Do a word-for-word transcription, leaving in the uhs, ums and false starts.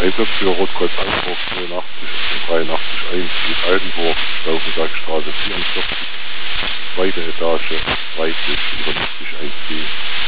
Einsatzführer Rotkreuz Altenburg neunundachtzig dreiundachtzig eins Süd Altenburg, Stauffenbergstraße vierundvierzig, zweite Etage, dreißig, übernachtig eins B.